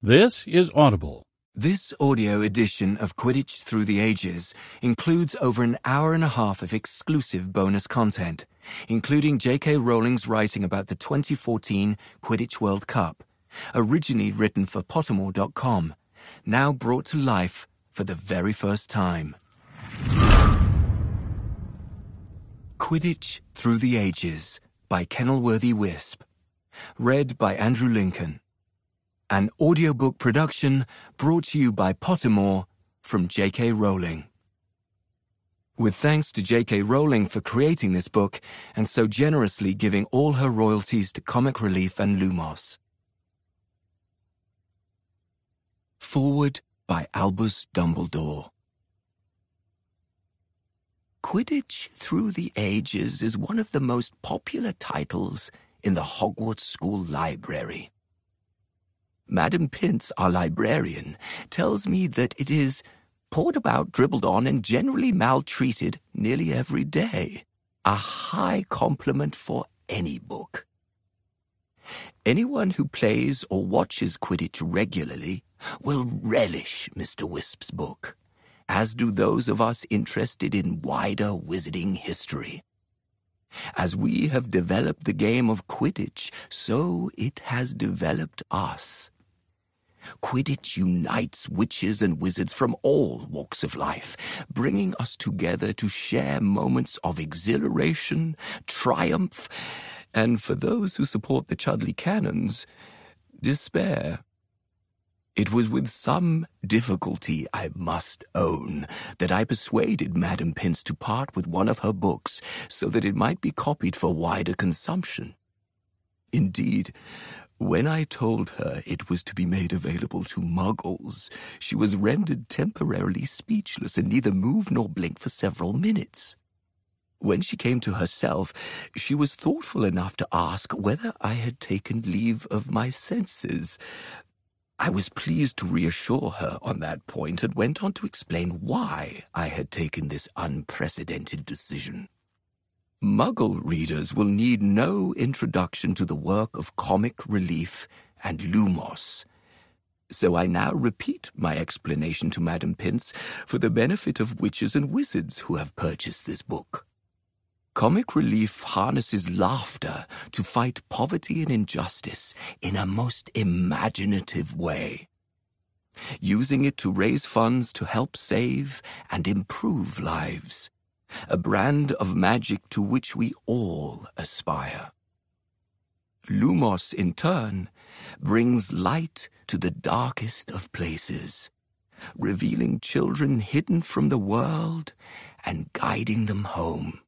This is Audible. This audio edition of Quidditch Through the Ages includes over an hour and a half of exclusive bonus content, including J.K. Rowling's writing about the 2014 Quidditch World Cup, originally written for Pottermore.com, now brought to life for the very first time. Quidditch Through the Ages by Kenilworthy Wisp. Read by Andrew Lincoln. An audiobook production brought to you by Pottermore from J.K. Rowling. With thanks to J.K. Rowling for creating this book and so generously giving all her royalties to Comic Relief and Lumos. Forward by Albus Dumbledore. Quidditch Through the Ages is one of the most popular titles in the Hogwarts School Library. Madam Pince, our librarian, tells me that it is poured about, dribbled on, and generally maltreated nearly every day. A high compliment for any book. Anyone who plays or watches Quidditch regularly will relish Mr. Wisp's book, as do those of us interested in wider wizarding history. As we have developed the game of Quidditch, so it has developed us. Quidditch unites witches and wizards from all walks of life, bringing us together to share moments of exhilaration, triumph, and for those who support the Chudley canons, despair. It was with some difficulty, I must own, that I persuaded Madam Pince to part with one of her books so that it might be copied for wider consumption. Indeed, when I told her it was to be made available to Muggles, she was rendered temporarily speechless and neither moved nor blinked for several minutes. When she came to herself, she was thoughtful enough to ask whether I had taken leave of my senses. I was pleased to reassure her on that point and went on to explain why I had taken this unprecedented decision. Muggle readers will need no introduction to the work of Comic Relief and Lumos. So I now repeat my explanation to Madam Pince for the benefit of witches and wizards who have purchased this book. Comic Relief harnesses laughter to fight poverty and injustice in a most imaginative way, using it to raise funds to help save and improve lives. A brand of magic to which we all aspire. Lumos, in turn, brings light to the darkest of places, revealing children hidden from the world and guiding them home.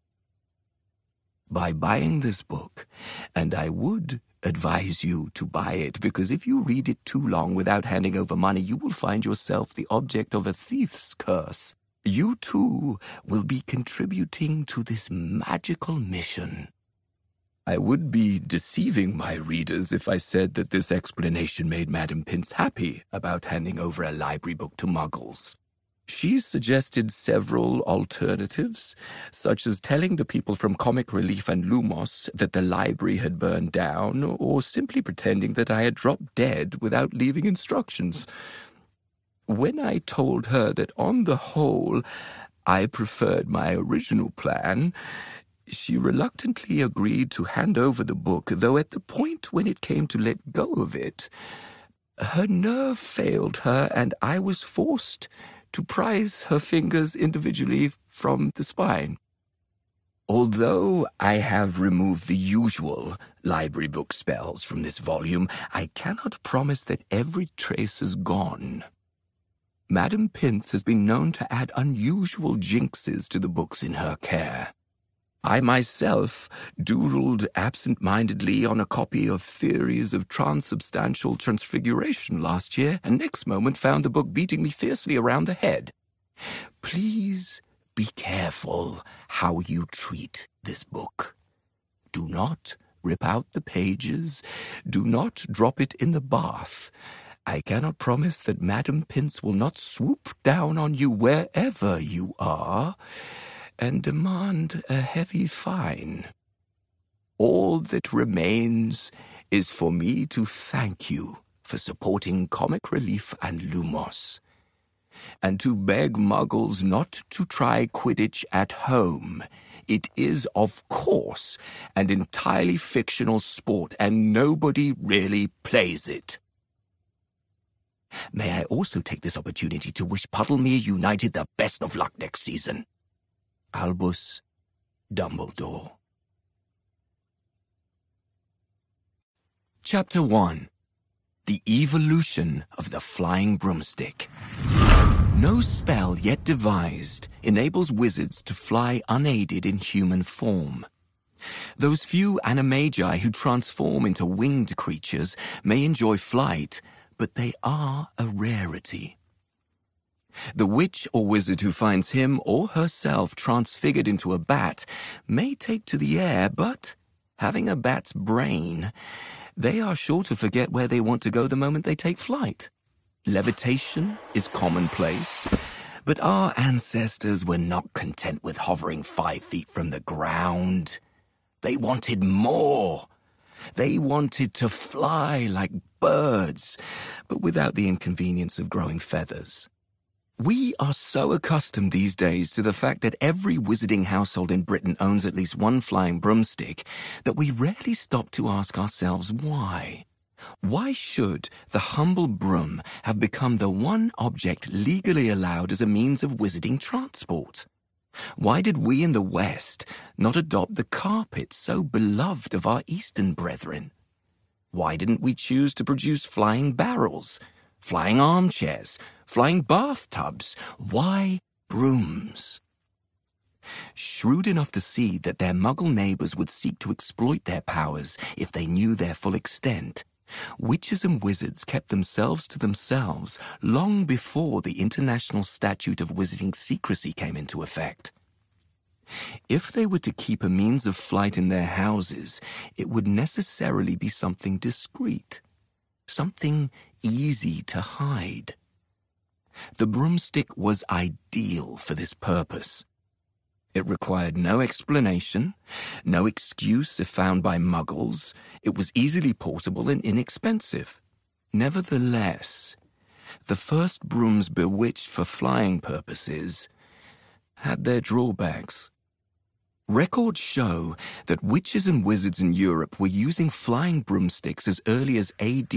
By buying this book, and I would advise you to buy it, because if you read it too long without handing over money, you will find yourself the object of a thief's curse. You too will be contributing to this magical mission. I would be deceiving my readers if I said that this explanation made Madam Pince happy about handing over a library book to Muggles. She suggested several alternatives, such as telling the people from Comic Relief and Lumos that the library had burned down, or simply pretending that I had dropped dead without leaving instructions. When I told her that on the whole I preferred my original plan, she reluctantly agreed to hand over the book, though at the point when it came to let go of it, her nerve failed her and I was forced to prise her fingers individually from the spine. Although I have removed the usual library book spells from this volume, I cannot promise that every trace is gone. Madam Pince has been known to add unusual jinxes to the books in her care. I myself doodled absent-mindedly on a copy of Theories of Transubstantial Transfiguration last year, and next moment found the book beating me fiercely around the head. Please be careful how you treat this book. Do not rip out the pages. Do not drop it in the bath. I cannot promise that Madam Pince will not swoop down on you wherever you are and demand a heavy fine. All that remains is for me to thank you for supporting Comic Relief and Lumos, and to beg muggles not to try Quidditch at home. It is, of course, an entirely fictional sport, and nobody really plays it. May I also take this opportunity to wish Puddlemere United the best of luck next season. Albus Dumbledore. Chapter 1. The Evolution of the Flying Broomstick. No spell yet devised enables wizards to fly unaided in human form. Those few animagi who transform into winged creatures may enjoy flight, but they are a rarity. The witch or wizard who finds him or herself transfigured into a bat may take to the air, but, having a bat's brain, they are sure to forget where they want to go the moment they take flight. Levitation is commonplace, but our ancestors were not content with hovering 5 feet from the ground. They wanted more. They wanted to fly like birds, but without the inconvenience of growing feathers. We are so accustomed these days to the fact that every wizarding household in Britain owns at least one flying broomstick that we rarely stop to ask ourselves why. Why should the humble broom have become the one object legally allowed as a means of wizarding transport? Why did we in the West not adopt the carpet so beloved of our Eastern brethren? Why didn't we choose to produce flying barrels, flying armchairs, flying bathtubs? Why brooms? Shrewd enough to see that their muggle neighbors would seek to exploit their powers if they knew their full extent, witches and wizards kept themselves to themselves long before the International Statute of Wizarding Secrecy came into effect. If they were to keep a means of flight in their houses, it would necessarily be something discreet, something easy to hide. The broomstick was ideal for this purpose. It required no explanation, no excuse if found by muggles. It was easily portable and inexpensive. Nevertheless, the first brooms bewitched for flying purposes had their drawbacks. Records show that witches and wizards in Europe were using flying broomsticks as early as AD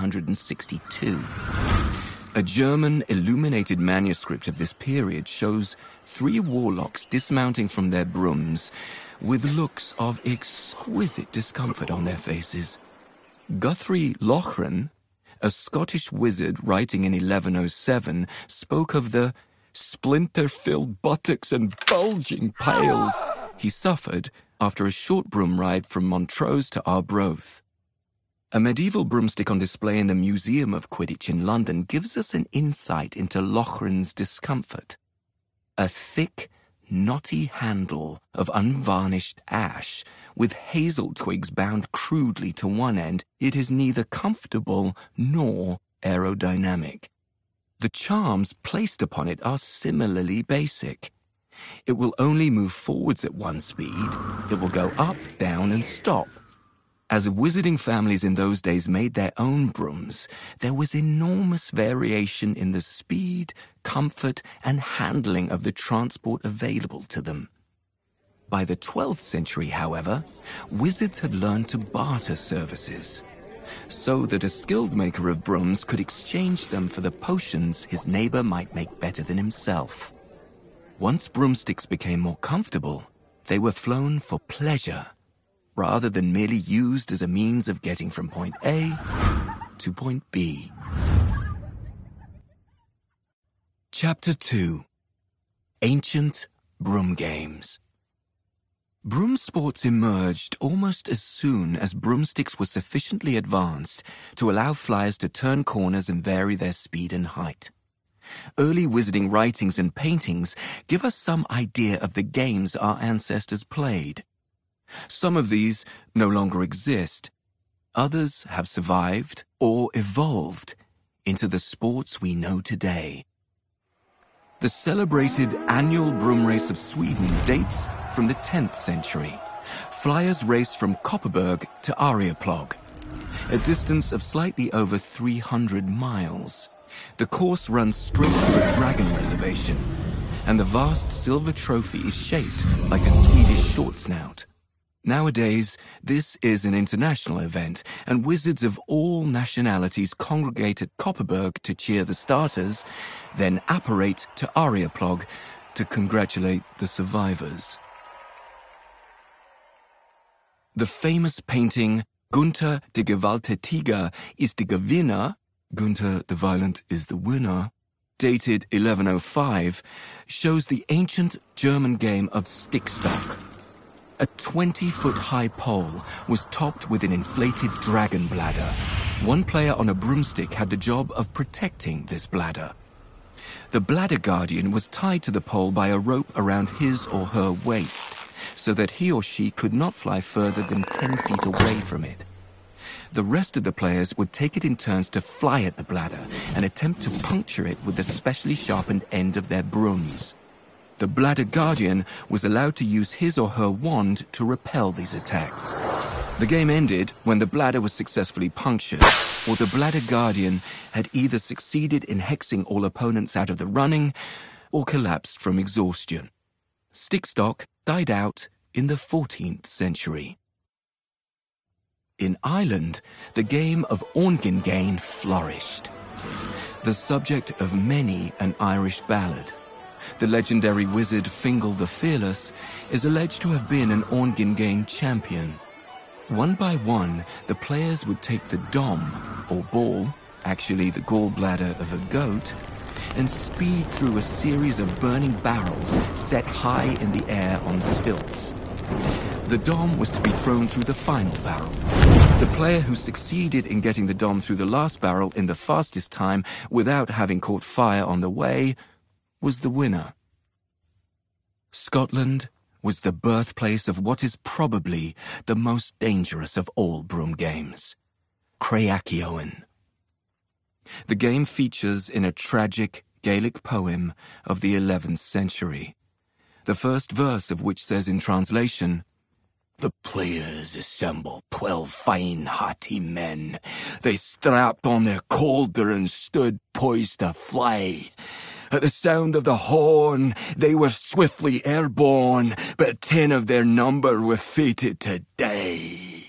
962. A German illuminated manuscript of this period shows 3 warlocks dismounting from their brooms with looks of exquisite discomfort on their faces. Guthrie Loughran, a Scottish wizard writing in 1107, spoke of the splinter-filled buttocks and bulging pails he suffered after a short broom ride from Montrose to Arbroath. A medieval broomstick on display in the Museum of Quidditch in London gives us an insight into Loughran's discomfort. A thick, knotty handle of unvarnished ash with hazel twigs bound crudely to one end, it is neither comfortable nor aerodynamic. The charms placed upon it are similarly basic. It will only move forwards at one speed. It will go up, down, and stop. As wizarding families in those days made their own brooms, there was enormous variation in the speed, comfort, and handling of the transport available to them. By the 12th century, however, wizards had learned to barter services, so that a skilled maker of brooms could exchange them for the potions his neighbor might make better than himself. Once broomsticks became more comfortable, they were flown for pleasure, rather than merely used as a means of getting from point A to point B. Chapter 2. Ancient Broom Games. Broom sports emerged almost as soon as broomsticks were sufficiently advanced to allow flyers to turn corners and vary their speed and height. Early wizarding writings and paintings give us some idea of the games our ancestors played. Some of these no longer exist. Others have survived or evolved into the sports we know today. The celebrated annual broom race of Sweden dates from the 10th century. Flyers race from Kopparberg to Arjeplog. A distance of slightly over 300 miles. The course runs straight through a dragon reservation, and the vast silver trophy is shaped like a Swedish short snout. Nowadays, this is an international event, and wizards of all nationalities congregate at Kopparberg to cheer the starters, then apparate to Arjeplog to congratulate the survivors. The famous painting Gunther der Gewalttätige ist der Gewinner, Gunther the Violent is the winner, dated 1105, shows the ancient German game of stickstock. A 20-foot-high pole was topped with an inflated dragon bladder. One player on a broomstick had the job of protecting this bladder. The bladder guardian was tied to the pole by a rope around his or her waist, so that he or she could not fly further than 10 feet away from it. The rest of the players would take it in turns to fly at the bladder and attempt to puncture it with the specially sharpened end of their brooms. The bladder guardian was allowed to use his or her wand to repel these attacks. The game ended when the bladder was successfully punctured, or the bladder guardian had either succeeded in hexing all opponents out of the running or collapsed from exhaustion. Stickstock died out in the 14th century. In Ireland, the game of Orngingain flourished. The subject of many an Irish ballad, the legendary wizard Fingal the Fearless is alleged to have been an Orngingain champion. One by one, the players would take the dom, or ball, actually the gallbladder of a goat, and speed through a series of burning barrels set high in the air on stilts. The dom was to be thrown through the final barrel. The player who succeeded in getting the dom through the last barrel in the fastest time without having caught fire on the way was the winner. Scotland was the birthplace of what is probably the most dangerous of all broom games, Creaceoin. The game features in a tragic Gaelic poem of the 11th century, the first verse of which says in translation, "The players assembled 12 fine hearty men. They strapped on their cauldrons, stood poised to fly. At the sound of the horn, they were swiftly airborne, but 10 of their number were fated to die."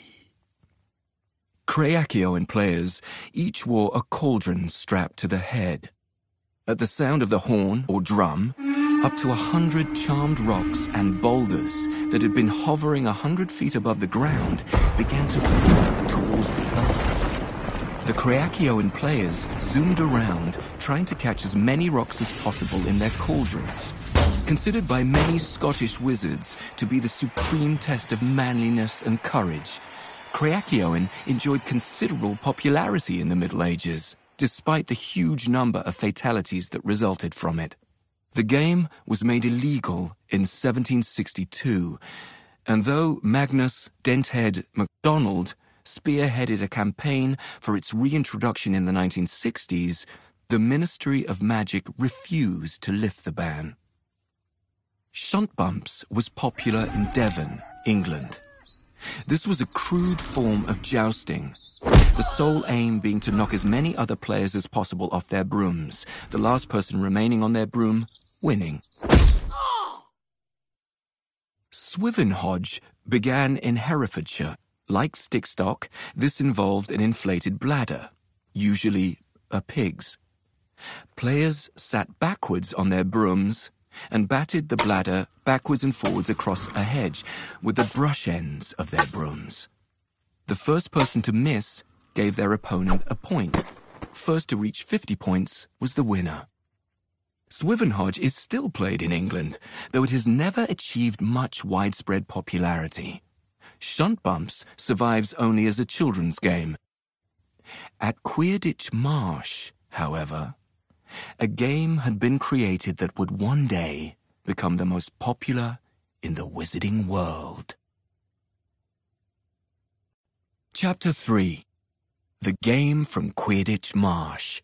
Creaceoin players each wore a cauldron strapped to the head. At the sound of the horn or drum, up to 100 charmed rocks and boulders that had been hovering 100 feet above the ground began to fall towards the earth. The Creaceoin players zoomed around, trying to catch as many rocks as possible in their cauldrons. Considered by many Scottish wizards to be the supreme test of manliness and courage, Creaceoin enjoyed considerable popularity in the Middle Ages, despite the huge number of fatalities that resulted from it. The game was made illegal in 1762, and though Magnus Denthead MacDonald spearheaded a campaign for its reintroduction in the 1960s, the Ministry of Magic refused to lift the ban. Shunt bumps was popular in Devon, England. This was a crude form of jousting, the sole aim being to knock as many other players as possible off their brooms, the last person remaining on their broom winning. Swivenhodge began in Herefordshire. Like stickstock, this involved an inflated bladder, usually a pig's. Players sat backwards on their brooms and batted the bladder backwards and forwards across a hedge with the brush ends of their brooms. The first person to miss gave their opponent a point. First to reach 50 points was the winner. Swivenhodge is still played in England, though it has never achieved much widespread popularity. Shunt bumps survives only as a children's game. At Queerditch Marsh, however, a game had been created that would one day become the most popular in the wizarding world. Chapter 3. The Game from Queerditch Marsh.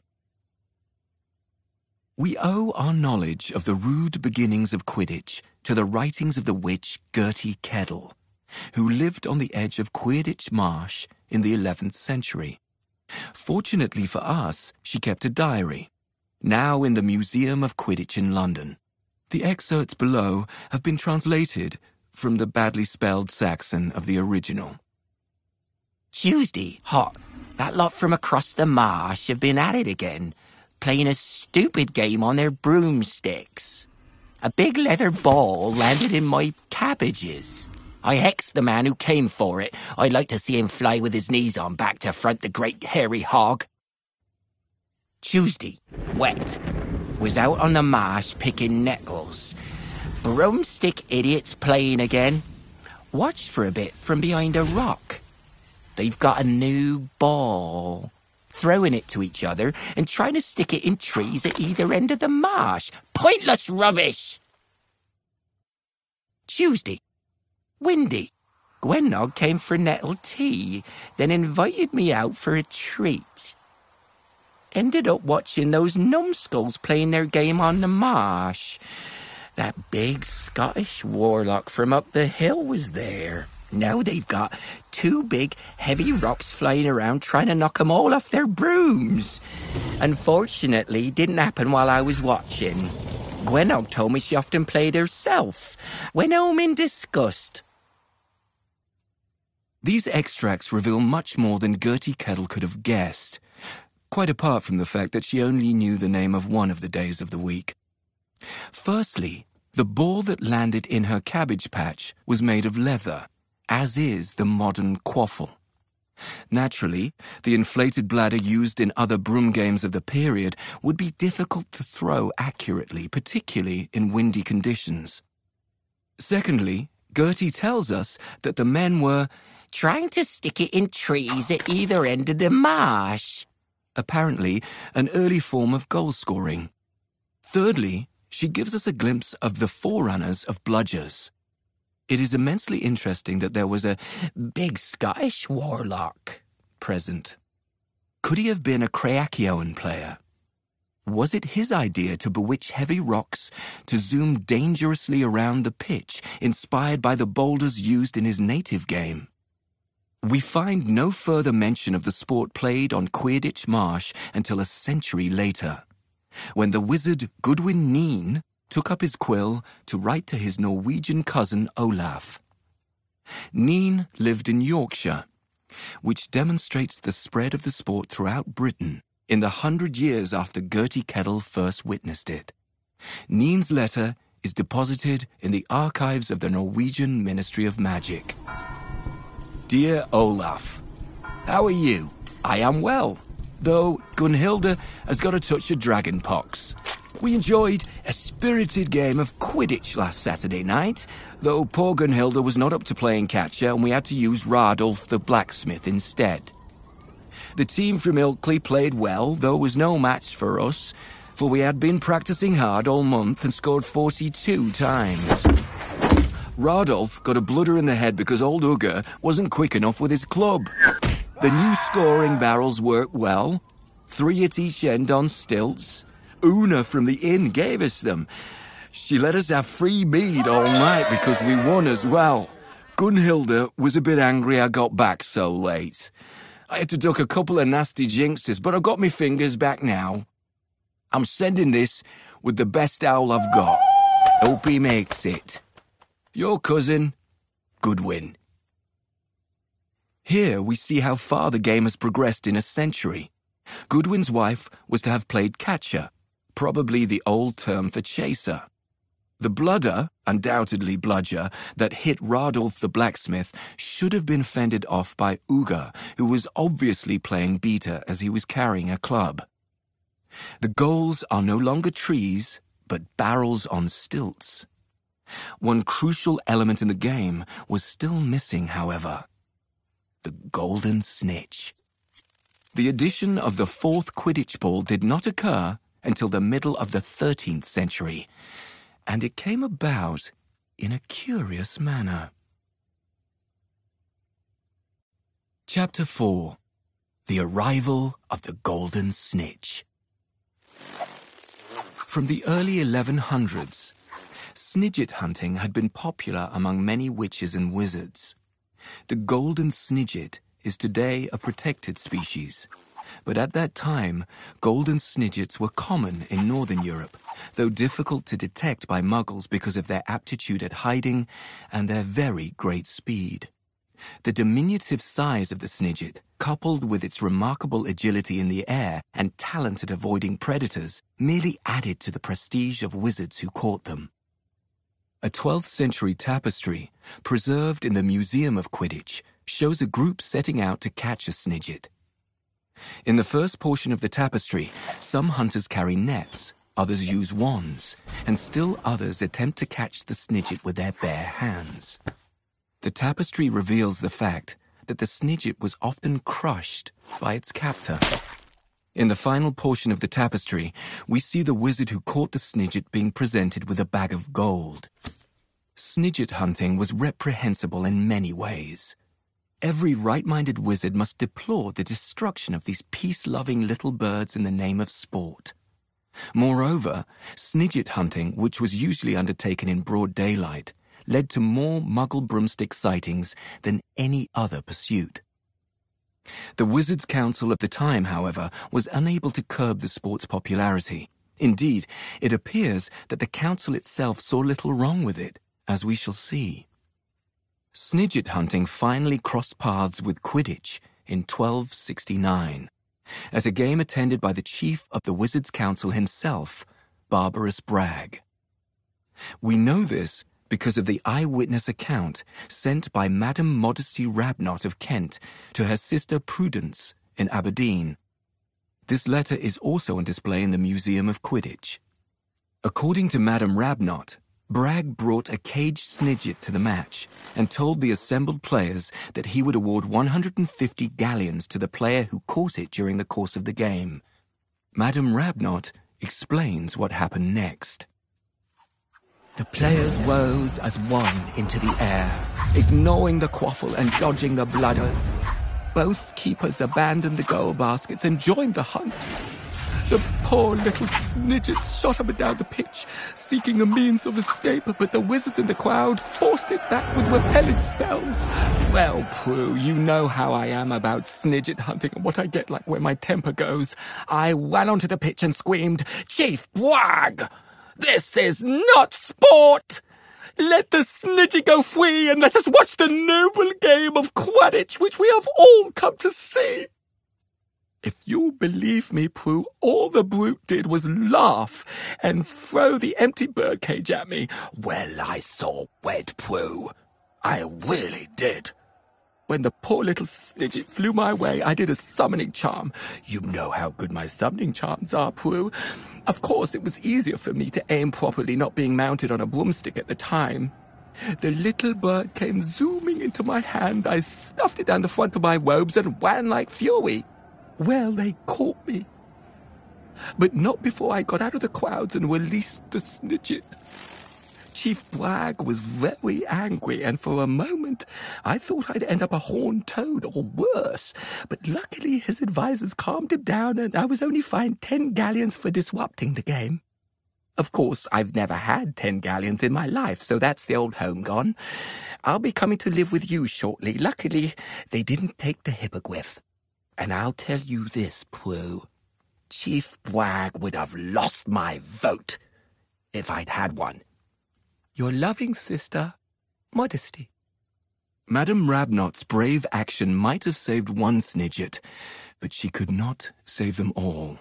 We owe our knowledge of the rude beginnings of Quidditch to the writings of the witch Gertie Kedel, who lived on the edge of Quidditch Marsh in the 11th century. Fortunately for us, she kept a diary, now in the Museum of Quidditch in London. The excerpts below have been translated from the badly spelled Saxon of the original. Tuesday, hot. That lot from across the marsh have been at it again, playing a stupid game on their broomsticks. A big leather ball landed in my cabbages. I hexed the man who came for it. I'd like to see him fly with his knees on back to front the great hairy hog. Tuesday, wet. Was out on the marsh picking nettles. Broomstick idiots playing again. Watched for a bit from behind a rock. They've got a new ball. Throwing it to each other and trying to stick it in trees at either end of the marsh. Pointless rubbish! Tuesday. Windy. Gwennog came for nettle tea, then invited me out for a treat. Ended up watching those numbskulls playing their game on the marsh. That big Scottish warlock from up the hill was there. Now they've got two big, heavy rocks flying around trying to knock them all off their brooms. Unfortunately, it didn't happen while I was watching. Gwennog told me she often played herself. Went home in disgust. These extracts reveal much more than Gertie Kettle could have guessed, quite apart from the fact that she only knew the name of one of the days of the week. Firstly, the ball that landed in her cabbage patch was made of leather, as is the modern quaffle. Naturally, the inflated bladder used in other broom games of the period would be difficult to throw accurately, particularly in windy conditions. Secondly, Gertie tells us that the men were trying to stick it in trees at either end of the marsh. Apparently, an early form of goal scoring. Thirdly, she gives us a glimpse of the forerunners of bludgers. It is immensely interesting that there was a big Scottish warlock present. Could he have been a Craacioan player? Was it his idea to bewitch heavy rocks, to zoom dangerously around the pitch, inspired by the boulders used in his native game? We find no further mention of the sport played on Quidditch Marsh until a century later, when the wizard Goodwin Neen took up his quill to write to his Norwegian cousin Olaf. Neen lived in Yorkshire, which demonstrates the spread of the sport throughout Britain in the 100 years after Gertie Kettle first witnessed it. Neen's letter is deposited in the archives of the Norwegian Ministry of Magic. Dear Olaf, how are you? I am well, though Gunhilda has got a touch of dragon pox. We enjoyed a spirited game of Quidditch last Saturday night, though poor Gunhilda was not up to playing catcher and we had to use Radolf the blacksmith instead. The team from Ilkley played well, though was no match for us, for we had been practicing hard all month and scored 42 times. Radolf got a bludder in the head because old Ugger wasn't quick enough with his club. The new scoring barrels worked well, 3 at each end on stilts. Una from the inn gave us them. She let us have free mead all night because we won as well. Gunhilda was a bit angry I got back so late. I had to duck a couple of nasty jinxes, but I've got my fingers back now. I'm sending this with the best owl I've got. Hope he makes it. Your cousin, Goodwin. Here we see how far the game has progressed in a century. Goodwin's wife was to have played catcher, probably the old term for chaser. The bludder, undoubtedly bludger, that hit Radolf the blacksmith should have been fended off by Ugger, who was obviously playing beater as he was carrying a club. The goals are no longer trees, but barrels on stilts. One crucial element in the game was still missing, however: the golden snitch. The addition of the 4th Quidditch ball did not occur until the middle of the 13th century, and it came about in a curious manner. Chapter 4. The Arrival of the Golden Snitch. From the early 1100s, Snidget hunting had been popular among many witches and wizards. The golden snidget is today a protected species, but at that time, golden snidgets were common in Northern Europe, though difficult to detect by muggles because of their aptitude at hiding and their very great speed. The diminutive size of the snidget, coupled with its remarkable agility in the air and talent at avoiding predators, merely added to the prestige of wizards who caught them. A 12th century tapestry, preserved in the Museum of Quidditch, shows a group setting out to catch a snidget. In the first portion of the tapestry, some hunters carry nets, others use wands, and still others attempt to catch the snidget with their bare hands. The tapestry reveals the fact that the snidget was often crushed by its captor. In the final portion of the tapestry, we see the wizard who caught the snidget being presented with a bag of gold. Snidget hunting was reprehensible in many ways. Every right-minded wizard must deplore the destruction of these peace-loving little birds in the name of sport. Moreover, snidget hunting, which was usually undertaken in broad daylight, led to more Muggle broomstick sightings than any other pursuit. The Wizards' Council of the time, however, was unable to curb the sport's popularity. Indeed, it appears that the council itself saw little wrong with it, as we shall see. Snidget hunting finally crossed paths with Quidditch in 1269, at a game attended by the chief of the Wizards' Council himself, Barbarous Bragg. We know this because of the eyewitness account sent by Madame Modesty Rabnot of Kent to her sister Prudence in Aberdeen. This letter is also on display in the Museum of Quidditch. According to Madame Rabnot, Bragg brought a caged snidget to the match and told the assembled players that he would award 150 galleons to the player who caught it during the course of the game. Madame Rabnot explains what happened next. The players rose as one into the air, ignoring the quaffle and dodging the blooders. Both keepers abandoned the goal baskets and joined the hunt. The poor little snidgets shot up and down the pitch, seeking a means of escape, but the wizards in the crowd forced it back with repelling spells. Well, Prue, you know how I am about snidget hunting and what I get like when my temper goes. I ran onto the pitch and screamed, "Chief Bragg! This is not sport! Let the snidget go free and let us watch the noble game of Quidditch which we have all come to see." If you believe me, Prue, all the brute did was laugh and throw the empty birdcage at me. Well, I saw red, Prue. I really did. When the poor little snidget flew my way, I did a summoning charm. You know how good my summoning charms are, Prue. Of course, it was easier for me to aim properly not being mounted on a broomstick at the time. The little bird came zooming into my hand. I stuffed it down the front of my robes and ran like fury. Well, they caught me. But not before I got out of the crowds and released the snidget. Chief Bragg was very angry, and for a moment I thought I'd end up a horned toad or worse. But luckily his advisors calmed him down, and I was only fined 10 galleons for disrupting the game. Of course, I've never had 10 galleons in my life, so that's the old home gone. I'll be coming to live with you shortly. Luckily, they didn't take the hippogriff. And I'll tell you this, Prue. Chief Bragg would have lost my vote if I'd had one. Your loving sister, Modesty. Madame Rabnot's brave action might have saved one snidget, but she could not save them all.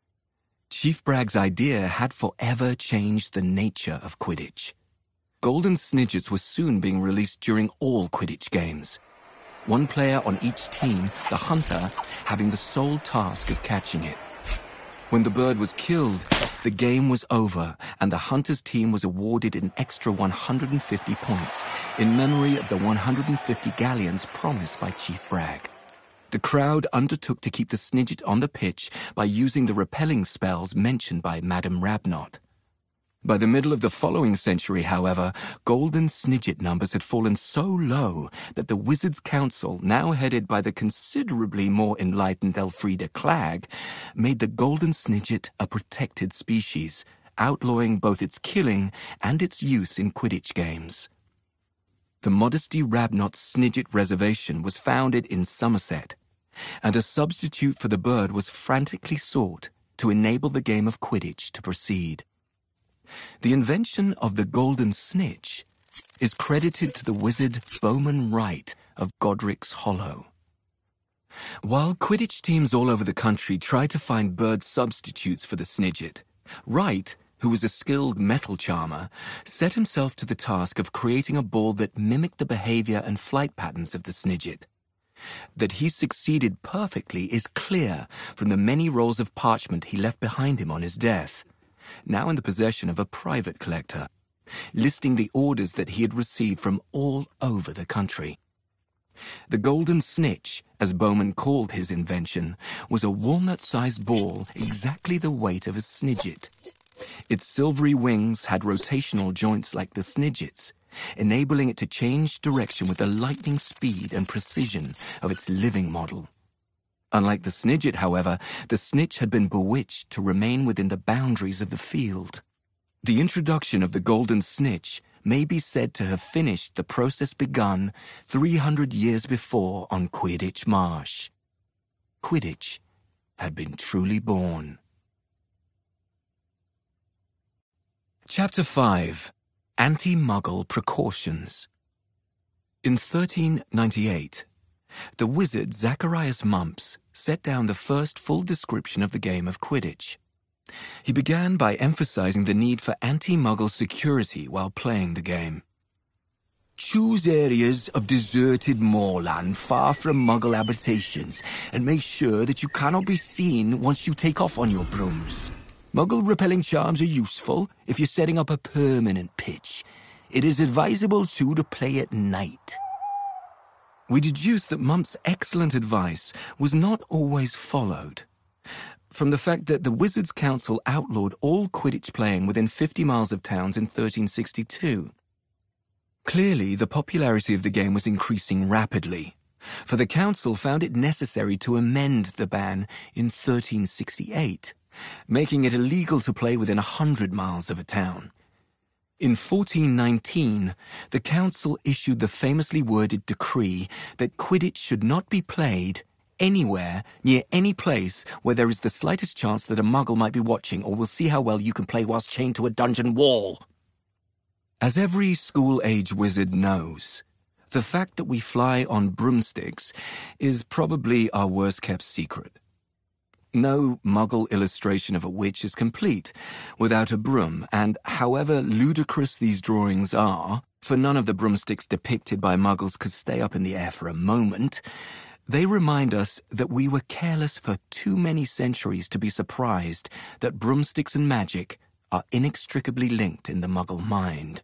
Chief Bragg's idea had forever changed the nature of Quidditch. Golden snidgets were soon being released during all Quidditch games. One player on each team, the hunter, having the sole task of catching it. When the bird was killed, the game was over, and the hunter's team was awarded an extra 150 points in memory of the 150 galleons promised by Chief Bragg. The crowd undertook to keep the snidget on the pitch by using the repelling spells mentioned by Madame Rabnot. By the middle of the following century, however, golden snidget numbers had fallen so low that the Wizards' Council, now headed by the considerably more enlightened Elfrida Clagg, made the golden snidget a protected species outlawing both its killing and its use in Quidditch games. The Modesty Rabnot Snidget Reservation was founded in Somerset, and a substitute for the bird was frantically sought to enable the game of Quidditch to proceed. The invention of the Golden Snitch is credited to the wizard Bowman Wright of Godric's Hollow. While Quidditch teams all over the country tried to find bird substitutes for the Snidget, Wright, who was a skilled metal charmer, set himself to the task of creating a ball that mimicked the behavior and flight patterns of the Snidget. That he succeeded perfectly is clear from the many rolls of parchment he left behind him on his death, now in the possession of a private collector, listing the orders that he had received from all over the country. The Golden Snitch, as Bowman called his invention, was a walnut-sized ball exactly the weight of a Snidget. Its silvery wings had rotational joints like the Snidget's, enabling it to change direction with the lightning speed and precision of its living model. Unlike the Snidget, however, the Snitch had been bewitched to remain within the boundaries of the field. The introduction of the Golden Snitch may be said to have finished the process begun 300 years before on Quidditch Marsh. Quidditch had been truly born. Chapter 5. Anti-Muggle Precautions. In 1398, the wizard Zacharias Mumps set down the first full description of the game of Quidditch. He began by emphasizing the need for anti-Muggle security while playing the game. Choose areas of deserted moorland far from Muggle habitations and make sure that you cannot be seen once you take off on your brooms. Muggle-repelling charms are useful if you're setting up a permanent pitch. It is advisable, too, to play at night. We deduce that Mumps' excellent advice was not always followed, from the fact that the Wizards' Council outlawed all Quidditch playing within 50 miles of towns in 1362. Clearly, the popularity of the game was increasing rapidly, for the Council found it necessary to amend the ban in 1368, making it illegal to play within 100 miles of a town. In 1419, the Council issued the famously worded decree that Quidditch should not be played anywhere near any place where there is the slightest chance that a Muggle might be watching or will see how well you can play whilst chained to a dungeon wall. As every school-age wizard knows, the fact that we fly on broomsticks is probably our worst-kept secret. No Muggle illustration of a witch is complete without a broom, and however ludicrous these drawings are, for none of the broomsticks depicted by Muggles could stay up in the air for a moment, they remind us that we were careless for too many centuries to be surprised that broomsticks and magic are inextricably linked in the Muggle mind.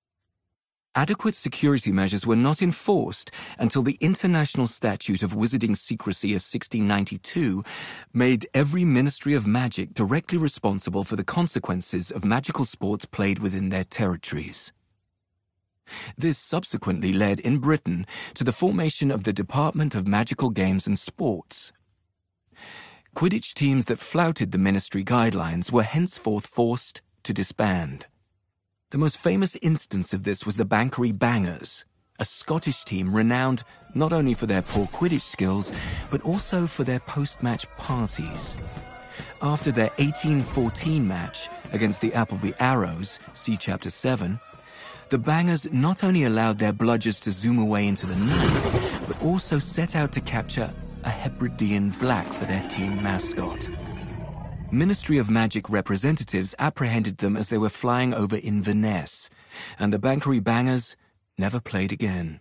Adequate security measures were not enforced until the International Statute of Wizarding Secrecy of 1692 made every Ministry of Magic directly responsible for the consequences of magical sports played within their territories. This subsequently led in Britain to the formation of the Department of Magical Games and Sports. Quidditch teams that flouted the ministry guidelines were henceforth forced to disband. The most famous instance of this was the Banchory Bangers, a Scottish team renowned not only for their poor Quidditch skills, but also for their post-match parties. After their 1814 match against the Appleby Arrows, see Chapter 7, the Bangers not only allowed their bludgers to zoom away into the night, but also set out to capture a Hebridean black for their team mascot. Ministry of Magic representatives apprehended them as they were flying over Inverness, and the Banchory Bangers never played again.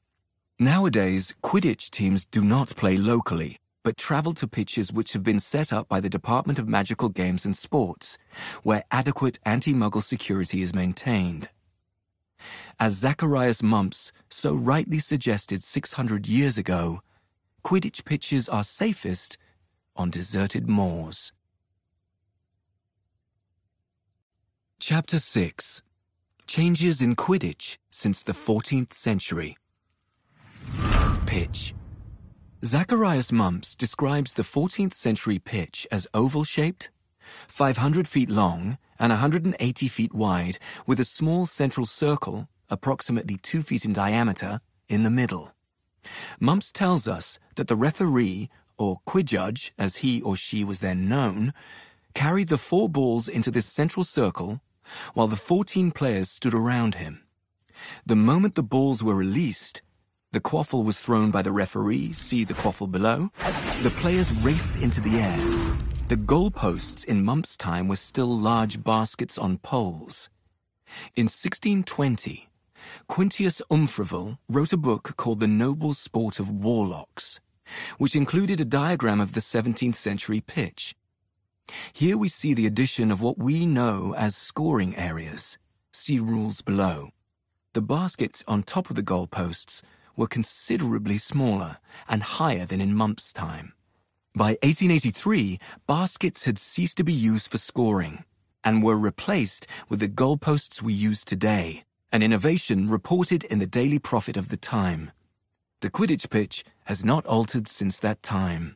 Nowadays, Quidditch teams do not play locally, but travel to pitches which have been set up by the Department of Magical Games and Sports, where adequate anti-Muggle security is maintained. As Zacharias Mumps so rightly suggested 600 years ago, Quidditch pitches are safest on deserted moors. Chapter 6. Changes in Quidditch since the 14th century. Pitch. Zacharias Mumps describes the 14th century pitch as oval-shaped, 500 feet long, and 180 feet wide, with a small central circle, approximately 2 feet in diameter, in the middle. Mumps tells us that the referee, or quidjudge as he or she was then known, carried the 4 balls into this central circle while the 14 players stood around him. The moment the balls were released, the quaffle was thrown by the referee, see the quaffle below. The players raced into the air. The goalposts in Mumps' time were still large baskets on poles. In 1620, Quintius Umfreville wrote a book called The Noble Sport of Warlocks, which included a diagram of the 17th century pitch. Here we see the addition of what we know as scoring areas. See rules below. The baskets on top of the goalposts were considerably smaller and higher than in Mumps' time. By 1883, baskets had ceased to be used for scoring and were replaced with the goalposts we use today, an innovation reported in the Daily Prophet of the time. The Quidditch pitch has not altered since that time.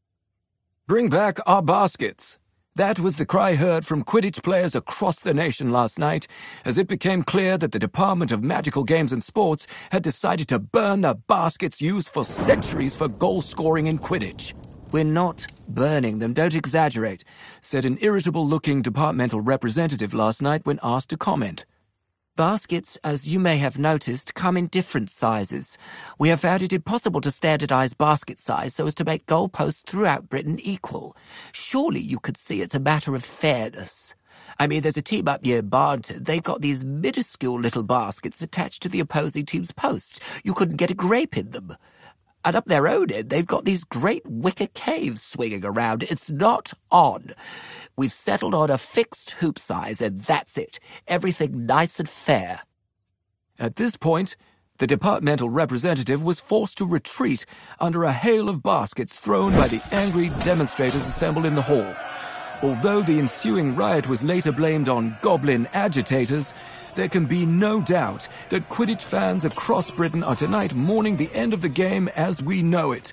"Bring back our baskets." That was the cry heard from Quidditch players across the nation last night, as it became clear that the Department of Magical Games and Sports had decided to burn the baskets used for centuries for goal scoring in Quidditch. "We're not burning them, don't exaggerate," said an irritable-looking departmental representative last night when asked to comment. "Baskets, as you may have noticed, come in different sizes. We have found it impossible to standardize basket size so as to make goalposts throughout Britain equal. Surely you could see it's a matter of fairness. I mean, there's a team up near Barnton. They've got these minuscule little baskets attached to the opposing team's posts. You couldn't get a grape in them. And up their own end, they've got these great wicker caves swinging around. It's not on. We've settled on a fixed hoop size, and that's it. Everything nice and fair." At this point, the departmental representative was forced to retreat under a hail of baskets thrown by the angry demonstrators assembled in the hall. Although the ensuing riot was later blamed on goblin agitators, there can be no doubt that Quidditch fans across Britain are tonight mourning the end of the game as we know it.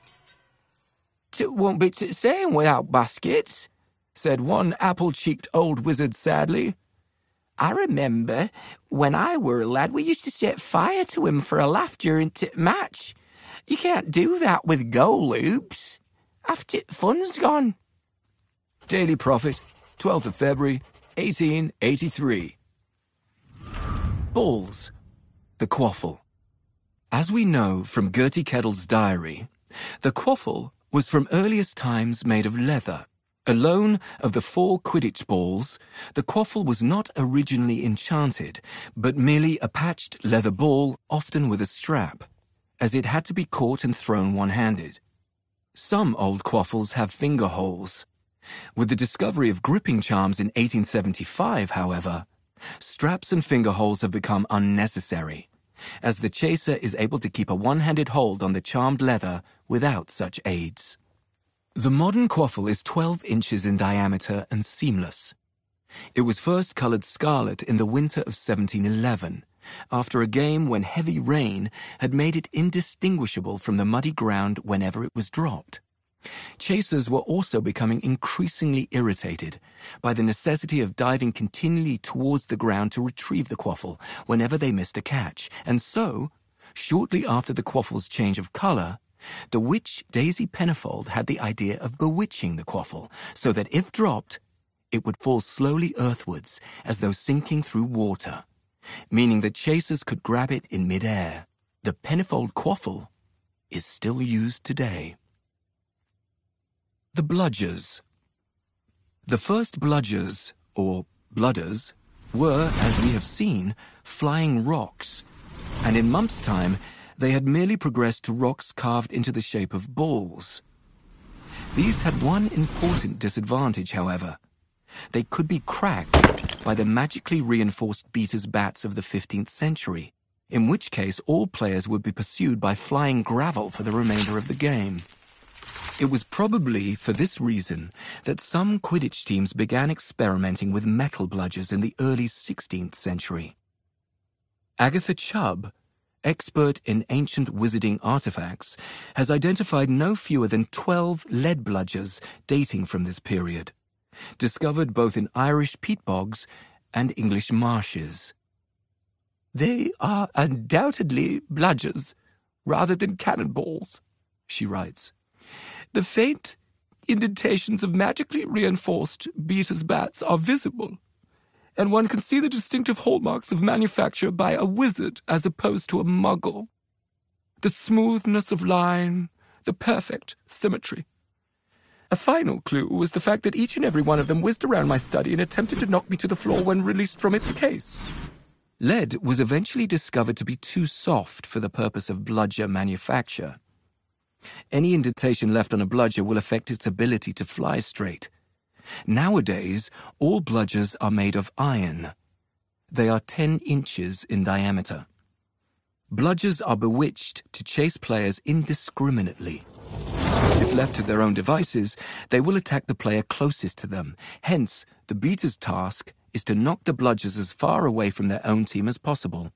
"It won't be the same without baskets," said one apple-cheeked old wizard sadly. "I remember when I were a lad we used to set fire to him for a laugh during the match. You can't do that with goal hoops. After the fun's gone." Daily Prophet, 12th of February, 1883. Balls. The quaffle. As we know from Gertie Kettle's diary, the quaffle was from earliest times made of leather. Alone of the 4 Quidditch balls, the quaffle was not originally enchanted, but merely a patched leather ball, often with a strap, as it had to be caught and thrown one-handed. Some old quaffles have finger holes. With the discovery of gripping charms in 1875, however, straps and finger holes have become unnecessary, as the chaser is able to keep a one-handed hold on the charmed leather without such aids. The modern quaffle is 12 inches in diameter and seamless. It was first colored scarlet in the winter of 1711, after a game when heavy rain had made it indistinguishable from the muddy ground whenever it was dropped. Chasers were also becoming increasingly irritated by the necessity of diving continually towards the ground to retrieve the quaffle whenever they missed a catch, and so, shortly after the quaffle's change of color, the witch Daisy Pennifold had the idea of bewitching the quaffle so that if dropped, it would fall slowly earthwards as though sinking through water, meaning that chasers could grab it in mid-air. The Pennifold quaffle is still used today. The bludgers. The first bludgers, or bludders, were, as we have seen, flying rocks, and in Mumps' time they had merely progressed to rocks carved into the shape of balls. These had one important disadvantage, however. They could be cracked by the magically reinforced beaters' bats of the 15th century, in which case all players would be pursued by flying gravel for the remainder of the game. It was probably for this reason that some Quidditch teams began experimenting with metal bludgers in the early 16th century. Agatha Chubb, expert in ancient wizarding artifacts, has identified no fewer than 12 lead bludgers dating from this period. discovered both in Irish peat bogs and English marshes. "They are undoubtedly bludgers, rather than cannonballs," she writes. "The faint indentations of magically reinforced beaters' bats are visible, and one can see the distinctive hallmarks of manufacture by a wizard as opposed to a muggle. The smoothness of line, the perfect symmetry. A final clue was the fact that each and every one of them whizzed around my study and attempted to knock me to the floor when released from its case." Lead was eventually discovered to be too soft for the purpose of bludger manufacture. Any indentation left on a bludger will affect its ability to fly straight. Nowadays, all bludgers are made of iron. They are 10 inches in diameter. Bludgers are bewitched to chase players indiscriminately. If left to their own devices, they will attack the player closest to them. Hence, the beater's task is to knock the bludgers as far away from their own team as possible.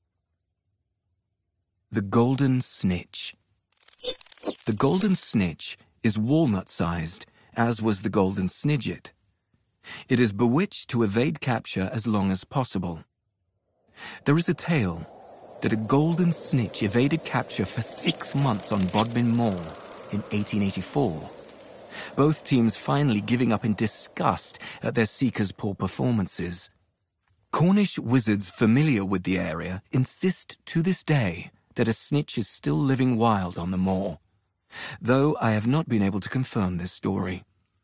The Golden Snitch. The Golden Snitch is walnut-sized, as was the Golden Snidget. It is bewitched to evade capture as long as possible. There is a tale that a Golden Snitch evaded capture for 6 months on Bodmin Moor in 1884, both teams finally giving up in disgust at their seekers' poor performances. Cornish wizards familiar with the area insist to this day that a snitch is still living wild on the moor, though I have not been able to confirm this story.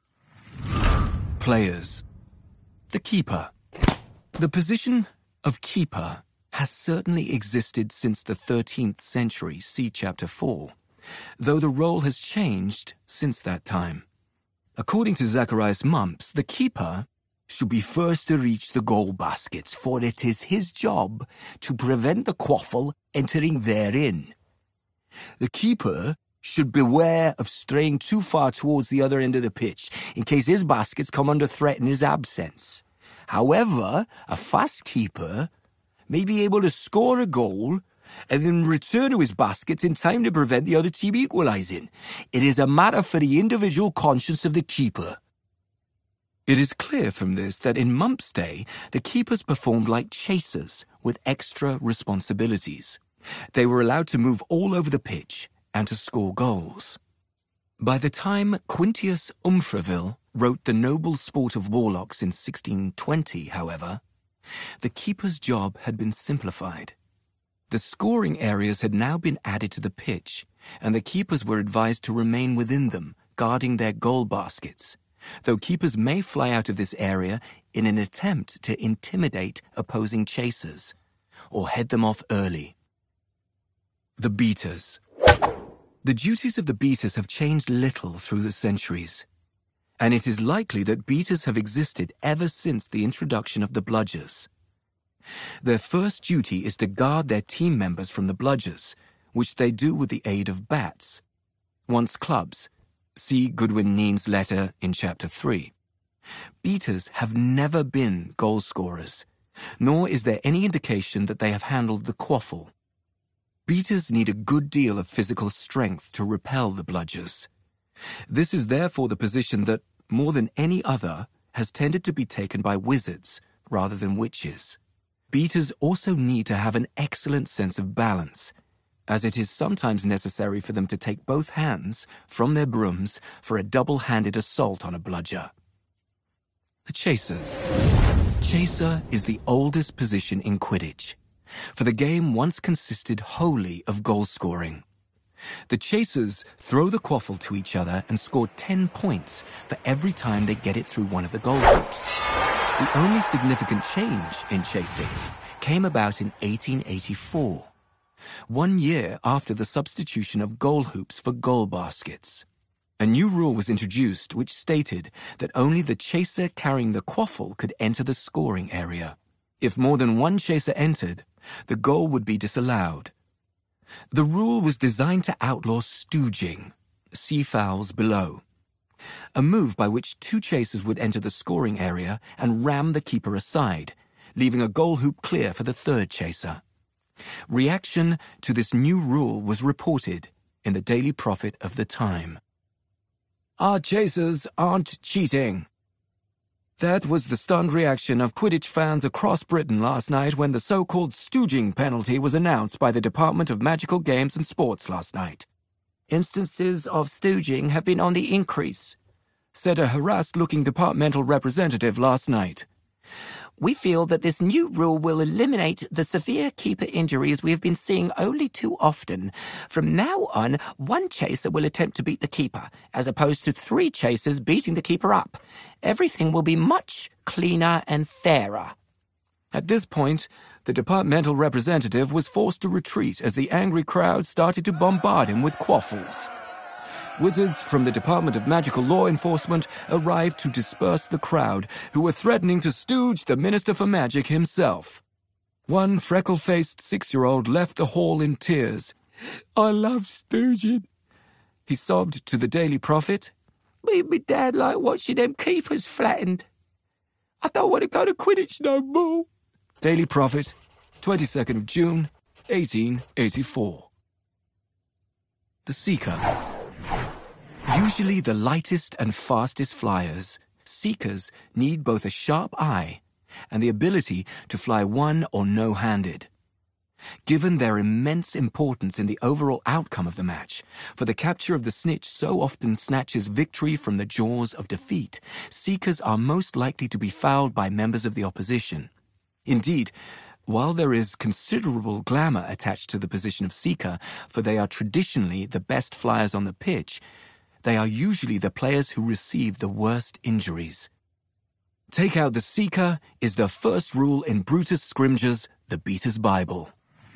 Players. The Keeper. The position of Keeper has certainly existed since the 13th century, see Chapter 4, though the role has changed since that time. According to Zacharias Mumps, the Keeper should be first to reach the goal baskets, for it is his job to prevent the quaffle entering therein. The Keeper should beware of straying too far towards the other end of the pitch, in case his baskets come under threat in his absence. However, a fast keeper may be able to score a goal and then return to his baskets in time to prevent the other team equalizing. It is a matter for the individual conscience of the keeper. It is clear from this that in Mump's day, the keepers performed like chasers with extra responsibilities. They were allowed to move all over the pitch and to score goals. By the time Quintius Umfraville wrote The Noble Sport of Warlocks in 1620, however, the keeper's job had been simplified. The scoring areas had now been added to the pitch, and the keepers were advised to remain within them, guarding their goal baskets, though keepers may fly out of this area in an attempt to intimidate opposing chasers, or head them off early. The Beaters. The duties of the beaters have changed little through the centuries, and it is likely that beaters have existed ever since the introduction of the bludgers. Their first duty is to guard their team members from the bludgers, which they do with the aid of bats. Once clubs, see Goodwin Neen's letter in Chapter 3. Beaters have never been goal scorers, nor is there any indication that they have handled the quaffle. Beaters need a good deal of physical strength to repel the bludgers. This is therefore the position that, more than any other, has tended to be taken by wizards rather than witches. Beaters also need to have an excellent sense of balance, as it is sometimes necessary for them to take both hands from their brooms for a double-handed assault on a bludger. The Chasers. Chaser is the oldest position in Quidditch, for the game once consisted wholly of goal scoring. The Chasers throw the quaffle to each other and score 10 points for every time they get it through one of the goal hoops. The only significant change in chasing came about in 1884, 1 year after the substitution of goal hoops for goal baskets. A new rule was introduced which stated that only the chaser carrying the quaffle could enter the scoring area. If more than one chaser entered, the goal would be disallowed. The rule was designed to outlaw stooging, see fouls below, a move by which 2 chasers would enter the scoring area and ram the keeper aside, leaving a goal hoop clear for the 3rd chaser. Reaction to this new rule was reported in the Daily Prophet of the time. "Our chasers aren't cheating," That was the stunned reaction of Quidditch fans across Britain last night when the so-called stooging penalty was announced by the Department of Magical Games and Sports last night. Instances of stooging have been on the increase, said a harassed-looking departmental representative last night. We feel that this new rule will eliminate the severe keeper injuries we have been seeing only too often. From now on, one chaser will attempt to beat the keeper, as opposed to 3 chasers beating the keeper up. Everything will be much cleaner and fairer. At this point, the departmental representative was forced to retreat as the angry crowd started to bombard him with quaffles. Wizards from the Department of Magical Law Enforcement arrived to disperse the crowd, who were threatening to stooge the Minister for Magic himself. One freckle-faced 6-year-old left the hall in tears. "I love stooging," he sobbed to the Daily Prophet. "Me and my dad like watching them keepers flattened. I don't want to go to Quidditch no more." Daily Prophet, 22nd of June, 1884. The Seeker. Usually the lightest and fastest flyers, Seekers need both a sharp eye and the ability to fly one- or no-handed. Given their immense importance in the overall outcome of the match, for the capture of the snitch so often snatches victory from the jaws of defeat, Seekers are most likely to be fouled by members of the opposition. Indeed, while there is considerable glamour attached to the position of Seeker, for they are traditionally the best flyers on the pitch, they are usually the players who receive the worst injuries. Take out the Seeker is the first rule in Brutus Scrimgeour's The Beater's Bible.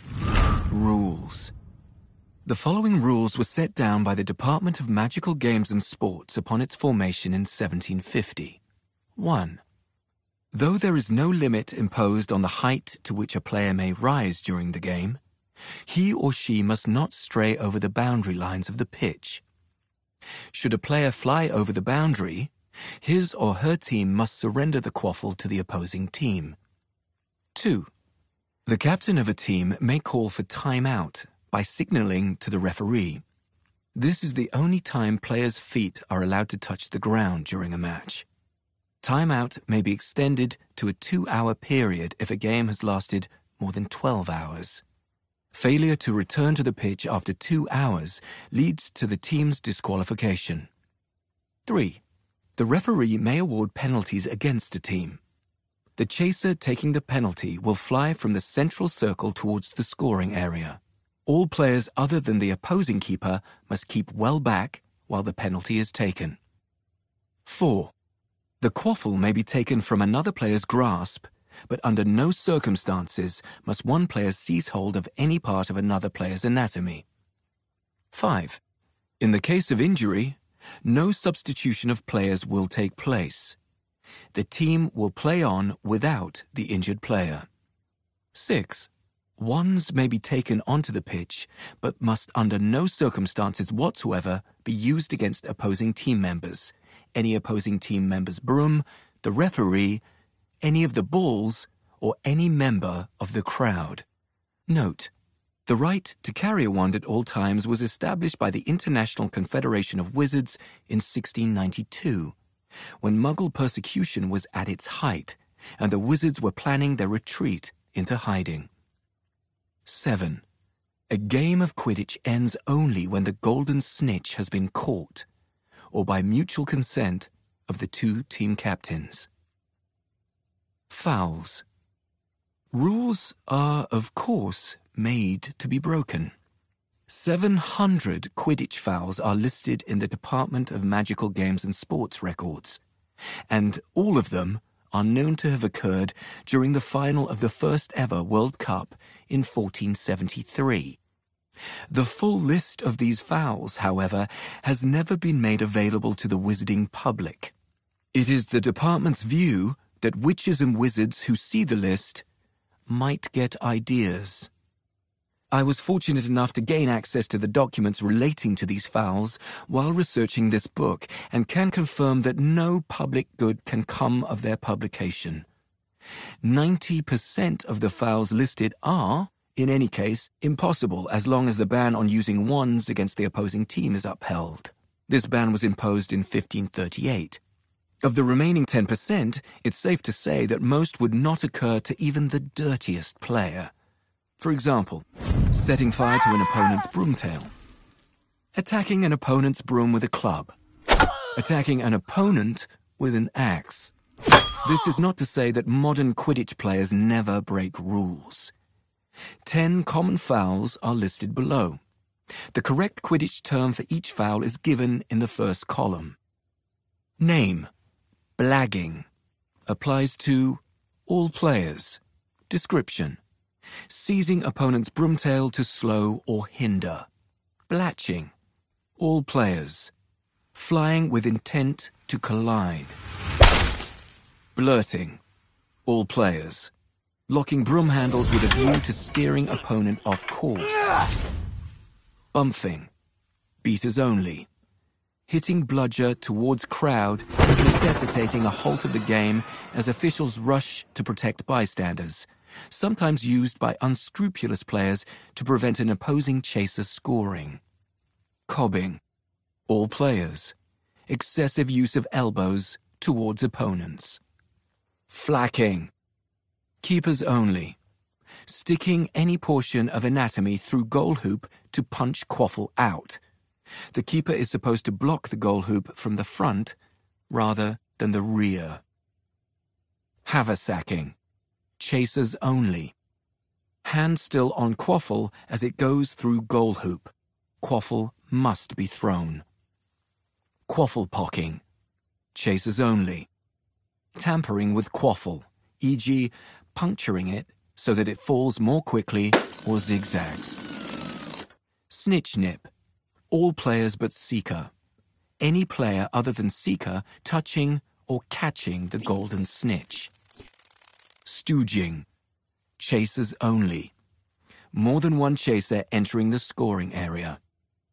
Rules. The following rules were set down by the Department of Magical Games and Sports upon its formation in 1750. 1. Though there is no limit imposed on the height to which a player may rise during the game, he or she must not stray over the boundary lines of the pitch. Should a player fly over the boundary, his or her team must surrender the quaffle to the opposing team. 2. The captain of a team may call for time-out by signaling to the referee. This is the only time players' feet are allowed to touch the ground during a match. Time-out may be extended to a 2-hour period if a game has lasted more than 12 hours. Failure to return to the pitch after 2 hours leads to the team's disqualification. 3. The referee may award penalties against a team. The chaser taking the penalty will fly from the central circle towards the scoring area. All players other than the opposing keeper must keep well back while the penalty is taken. 4. The quaffle may be taken from another player's grasp, but under no circumstances must one player seize hold of any part of another player's anatomy. 5. In the case of injury, no substitution of players will take place. The team will play on without the injured player. 6. Wands may be taken onto the pitch, but must under no circumstances whatsoever be used against opposing team members, any opposing team member's broom, the referee, any of the balls, or any member of the crowd. Note: the right to carry a wand at all times was established by the International Confederation of Wizards in 1692, when Muggle persecution was at its height, and the wizards were planning their retreat into hiding. 7. A game of Quidditch ends only when the golden snitch has been caught, or by mutual consent of the 2 team captains. Fouls. Rules are, of course, made to be broken. 700 Quidditch fouls are listed in the Department of Magical Games and Sports records, and all of them are known to have occurred during the final of the first ever World Cup in 1473. The full list of these fouls, however, has never been made available to the wizarding public. It is the department's view that witches and wizards who see the list might get ideas. I was fortunate enough to gain access to the documents relating to these fouls while researching this book, and can confirm that no public good can come of their publication. 90% of the fouls listed are, in any case, impossible as long as the ban on using wands against the opposing team is upheld. This ban was imposed in 1538. Of the remaining 10%, it's safe to say that most would not occur to even the dirtiest player. For example, setting fire to an opponent's broomtail, attacking an opponent's broom with a club, attacking an opponent with an axe. This is not to say that modern Quidditch players never break rules. 10 common fouls are listed below. The correct Quidditch term for each foul is given in the first column. Name: blagging. Applies to all players. Description: seizing opponent's broomtail to slow or hinder. Blatching. All players. Flying with intent to collide. Blurting. All players. Locking broom handles with a view to steering opponent off course. Bumphing. Beaters only. Hitting bludger towards crowd, necessitating a halt of the game as officials rush to protect bystanders, sometimes used by unscrupulous players to prevent an opposing chaser scoring. Cobbing. All players. Excessive use of elbows towards opponents. Flacking. Keepers only. Sticking any portion of anatomy through goal hoop to punch quaffle out. The keeper is supposed to block the goal hoop from the front rather than the rear. Haversacking. Chasers only. Hand still on quaffle as it goes through goal hoop. Quaffle must be thrown. Quaffle pocking. Chasers only. Tampering with quaffle, e.g. puncturing it so that it falls more quickly or zigzags. Snitch nip. All players but Seeker. Any player other than Seeker touching or catching the golden snitch. Stooging. Chasers only. More than one chaser entering the scoring area.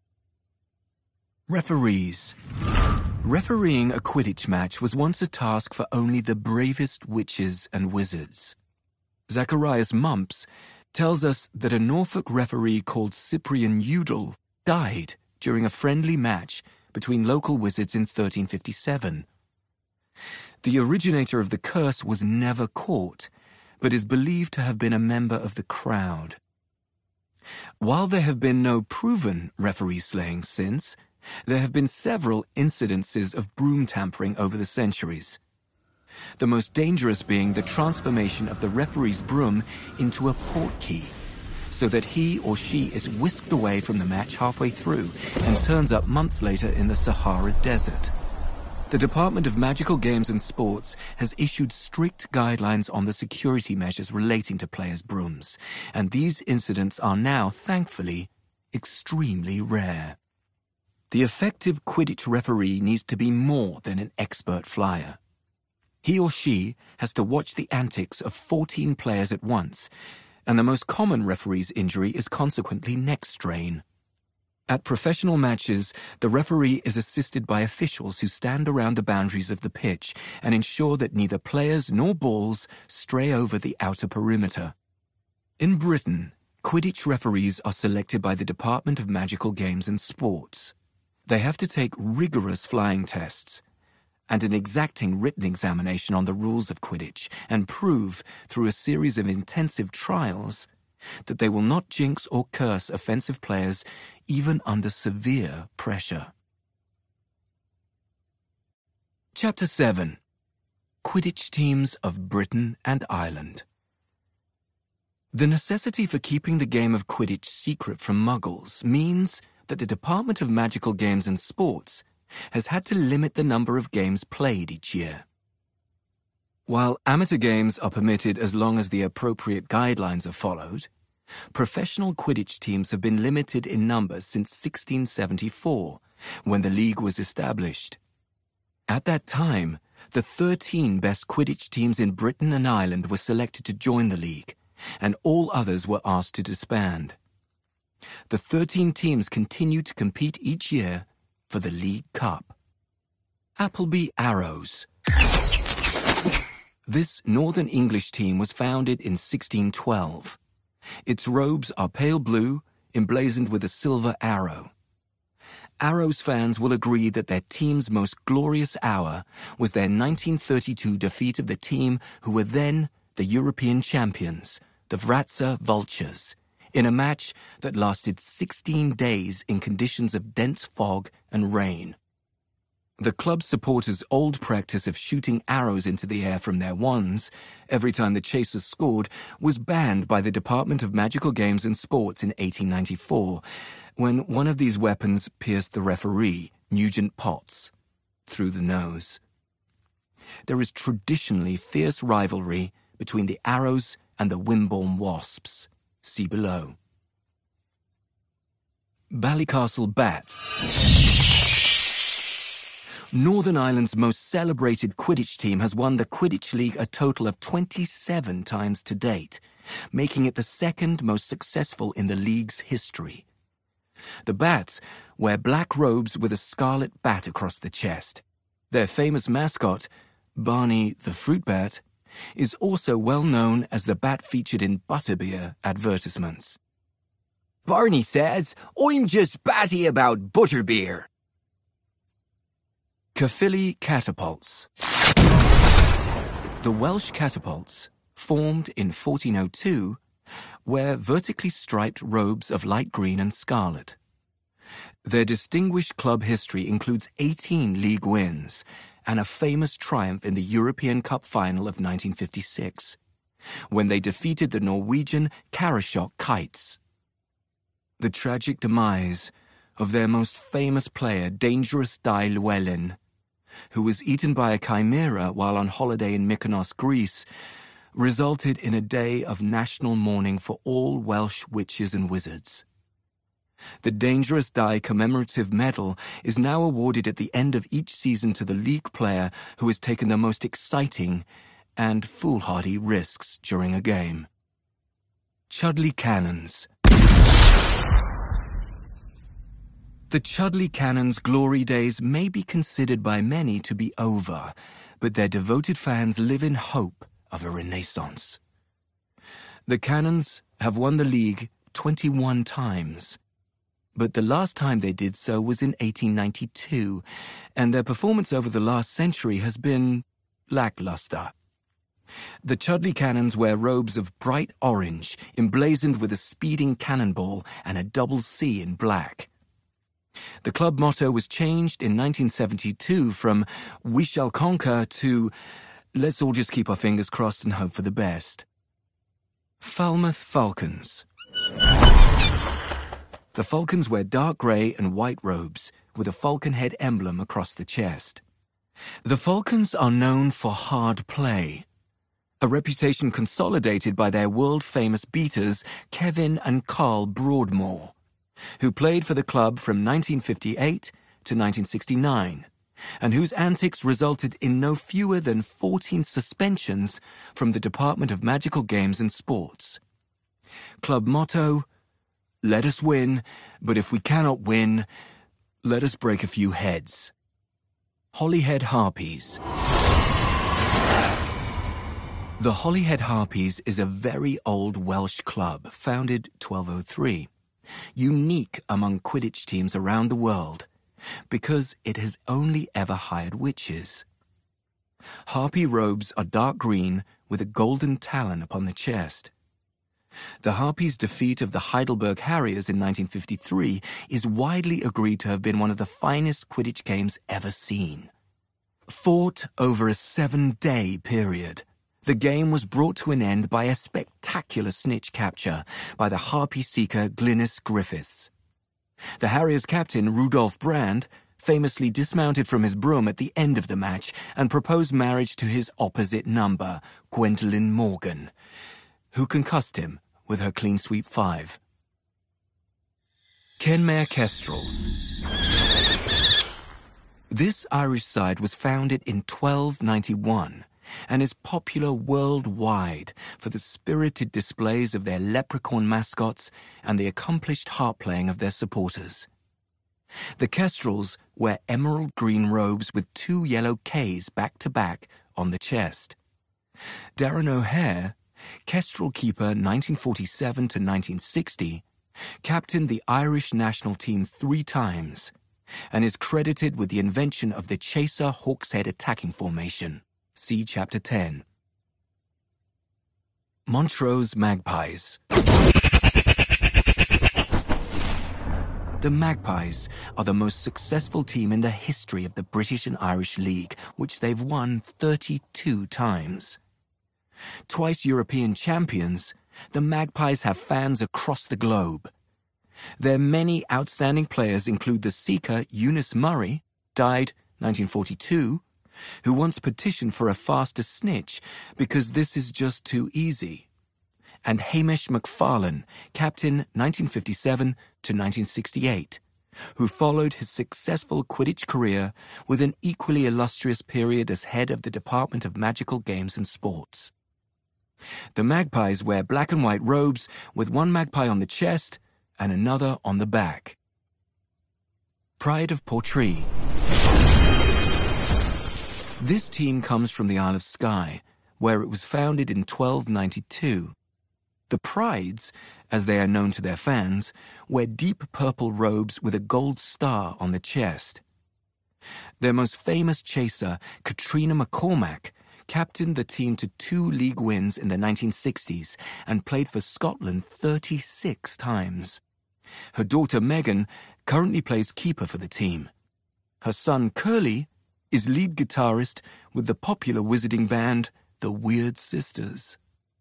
Referees. Refereeing a Quidditch match was once a task for only the bravest witches and wizards. Zacharias Mumps tells us that a Norfolk referee called Cyprian Udall died during a friendly match between local wizards in 1357. The originator of the curse was never caught, but is believed to have been a member of the crowd. While there have been no proven referee slaying since, there have been several incidences of broom tampering over the centuries. The most dangerous being the transformation of the referee's broom into a portkey, so that he or she is whisked away from the match halfway through and turns up months later in the Sahara Desert. The Department of Magical Games and Sports has issued strict guidelines on the security measures relating to players' brooms, and these incidents are now, thankfully, extremely rare. The effective Quidditch referee needs to be more than an expert flyer. He or she has to watch the antics of 14 players at once, and the most common referee's injury is consequently neck strain. At professional matches, the referee is assisted by officials who stand around the boundaries of the pitch and ensure that neither players nor balls stray over the outer perimeter. In Britain, Quidditch referees are selected by the Department of Magical Games and Sports. They have to take rigorous flying tests and an exacting written examination on the rules of Quidditch and prove, through a series of intensive trials, that they will not jinx or curse offensive players even under severe pressure. Chapter 7. Quidditch Teams of Britain and Ireland. The necessity for keeping the game of Quidditch secret from Muggles means that the Department of Magical Games and Sports has had to limit the number of games played each year. While amateur games are permitted as long as the appropriate guidelines are followed, professional Quidditch teams have been limited in numbers since 1674, when the league was established. At that time, the 13 best Quidditch teams in Britain and Ireland were selected to join the league, and all others were asked to disband. The 13 teams continue to compete each year for the League Cup. Appleby Arrows. This Northern English team was founded in 1612. Its robes are pale blue, emblazoned with a silver arrow. Arrows fans will agree that their team's most glorious hour was their 1932 defeat of the team who were then the European champions, the Wrocław Vultures, in a match that lasted 16 days in conditions of dense fog and rain. The club supporters' old practice of shooting arrows into the air from their wands every time the chasers scored was banned by the Department of Magical Games and Sports in 1894, when one of these weapons pierced the referee, Nugent Potts, through the nose. There is traditionally fierce rivalry between the Arrows and the Wimborne Wasps. See below. Ballycastle Bats. Northern Ireland's most celebrated Quidditch team has won the Quidditch League a total of 27 times to date, making it the second most successful in the league's history. The Bats wear black robes with a scarlet bat across the chest. Their famous mascot, Barney the Fruit Bat, is also well known as the bat featured in butterbeer advertisements. Barney says, "I'm just batty about butterbeer." Caerphilly Catapults. The Welsh catapults, formed in 1402, wear vertically striped robes of light green and scarlet. Their distinguished club history includes 18 league wins and a famous triumph in the European Cup final of 1956, when they defeated the Norwegian Karasjok Kites. The tragic demise of their most famous player, Dangerous Di Llewellyn, who was eaten by a chimera while on holiday in Mykonos, Greece, resulted in a day of national mourning for all Welsh witches and wizards. The Dangerous Di commemorative medal is now awarded at the end of each season to the league player who has taken the most exciting and foolhardy risks during a game. Chudley Cannons. The Chudley Cannons' glory days may be considered by many to be over, but their devoted fans live in hope of a renaissance. The Cannons have won the league 21 times, but the last time they did so was in 1892, and their performance over the last century has been lackluster. The Chudley Cannons wear robes of bright orange, emblazoned with a speeding cannonball and a double C in black. The club motto was changed in 1972 from "We shall conquer" to "Let's all just keep our fingers crossed and hope for the best." Falmouth Falcons. The Falcons wear dark grey and white robes with a falcon head emblem across the chest. The Falcons are known for hard play, a reputation consolidated by their world-famous beaters Kevin and Carl Broadmoor, who played for the club from 1958 to 1969, and whose antics resulted in no fewer than 14 suspensions from the Department of Magical Games and Sports. Club motto: "Let us win, but if we cannot win, let us break a few heads." Holyhead Harpies. The Holyhead Harpies is a very old Welsh club, founded 1203. Unique among Quidditch teams around the world, because it has only ever hired witches. Harpy robes are dark green with a golden talon upon the chest. The Harpies' defeat of the Heidelberg Harriers in 1953 is widely agreed to have been one of the finest Quidditch games ever seen. Fought over a 7-day period, the game was brought to an end by a spectacular snitch capture by the Harpy seeker Glynnis Griffiths. The Harriers captain, Rudolph Brand, famously dismounted from his broom at the end of the match and proposed marriage to his opposite number, Gwendolyn Morgan, who concussed him with her clean sweep 5. Kenmare Kestrels. This Irish side was founded in 1291 and is popular worldwide for the spirited displays of their leprechaun mascots and the accomplished harp playing of their supporters. The Kestrels wear emerald green robes with 2 yellow Ks back-to-back on the chest. Darren O'Hare, Kestrel keeper 1947 to 1960, captained the Irish national team 3 times and is credited with the invention of the chaser hawkshead attacking formation. See Chapter 10. Montrose Magpies. The Magpies are the most successful team in the history of the British and Irish League, which they've won 32 times. Twice European champions, the Magpies have fans across the globe. Their many outstanding players include the seeker Eunice Murray, died 1942, who once petitioned for a faster snitch because this is just too easy, and Hamish McFarlane, captain 1957 to 1968, who followed his successful Quidditch career with an equally illustrious period as head of the Department of Magical Games and Sports. The Magpies wear black and white robes with one magpie on the chest and another on the back. Pride of Portree. This team comes from the Isle of Skye, where it was founded in 1292. The Prides, as they are known to their fans, wear deep purple robes with a gold star on the chest. Their most famous chaser, Katrina McCormack, captained the team to 2 league wins in the 1960s and played for Scotland 36 times. Her daughter Megan currently plays keeper for the team. Her son Curly is lead guitarist with the popular wizarding band The Weird Sisters.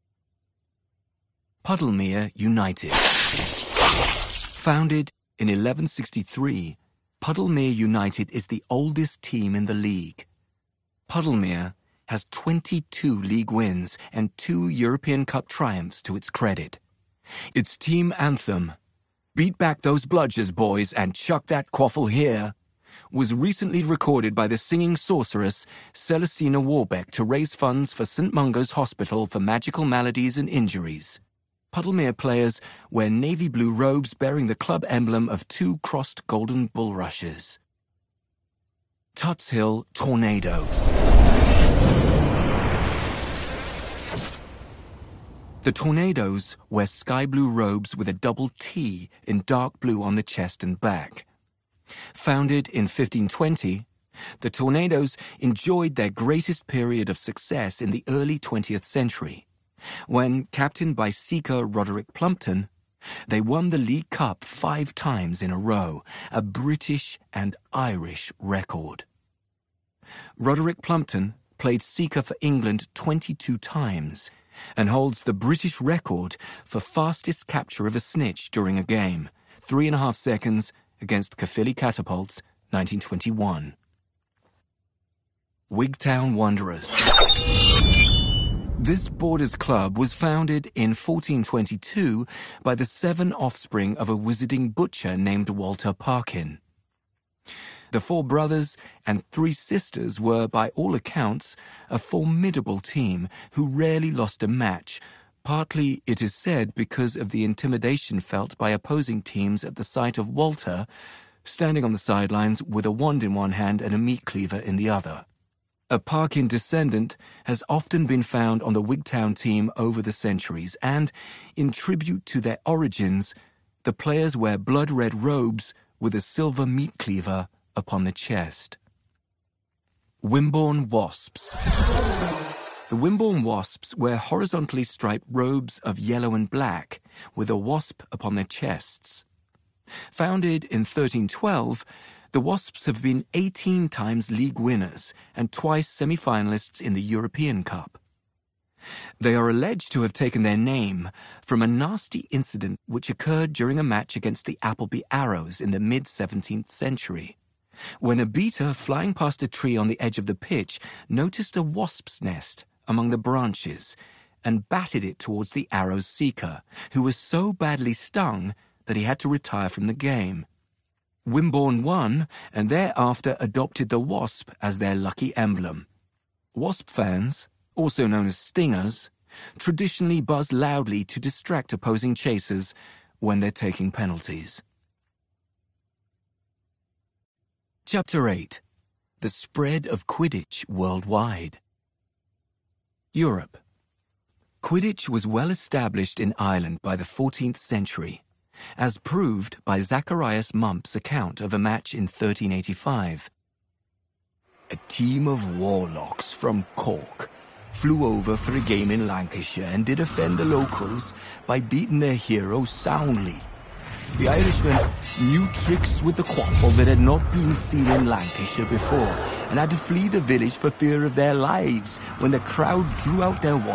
Puddlemere United. Founded in 1163, Puddlemere United is the oldest team in the league. Puddlemere has 22 league wins and 2 European Cup triumphs to its credit. Its team anthem, "Beat back those bludgers, boys, and chuck that quaffle here," was recently recorded by the singing sorceress Celestina Warbeck to raise funds for St. Mungo's Hospital for Magical Maladies and Injuries. Puddlemere players wear navy blue robes bearing the club emblem of 2 crossed golden bulrushes. Tuts Hill Tornadoes. The Tornadoes wear sky blue robes with a double T in dark blue on the chest and back. Founded in 1520, the Tornadoes enjoyed their greatest period of success in the early 20th century, when, captained by seeker Roderick Plumpton, they won the League Cup 5 times in a row, a British and Irish record. Roderick Plumpton played seeker for England 22 times and holds the British record for fastest capture of a snitch during a game, 3.5 seconds against Caerphilly Catapults, 1921. Wigtown Wanderers. This Borders club was founded in 1422 by the 7 offspring of a wizarding butcher named Walter Parkin. The 4 brothers and 3 sisters were, by all accounts, a formidable team who rarely lost a match, partly, it is said, because of the intimidation felt by opposing teams at the sight of Walter standing on the sidelines with a wand in one hand and a meat cleaver in the other. A Parkin descendant has often been found on the Wigtown team over the centuries, and, in tribute to their origins, the players wear blood-red robes with a silver meat cleaver upon the chest. Wimborne Wasps. The Wimborne Wasps wear horizontally striped robes of yellow and black, with a wasp upon their chests. Founded in 1312, the Wasps have been 18 times league winners and twice semi-finalists in the European Cup. They are alleged to have taken their name from a nasty incident which occurred during a match against the Appleby Arrows in the mid-17th century, when a beater flying past a tree on the edge of the pitch noticed a wasp's nest among the branches and batted it towards the Arrow's seeker, who was so badly stung that he had to retire from the game. Wimborne won and thereafter adopted the wasp as their lucky emblem. Wasp fans, also known as stingers, traditionally buzz loudly to distract opposing chasers when they're taking penalties. Chapter 8. The Spread of Quidditch Worldwide. Europe. Quidditch was well established in Ireland by the 14th century, as proved by Zacharias Mump's account of a match in 1385. A team of warlocks from Cork flew over for a game in Lancashire and did offend the locals by beating their hero soundly. The Irishmen knew tricks with the quaffle that had not been seen in Lancashire before and had to flee the village for fear of their lives when the crowd drew out their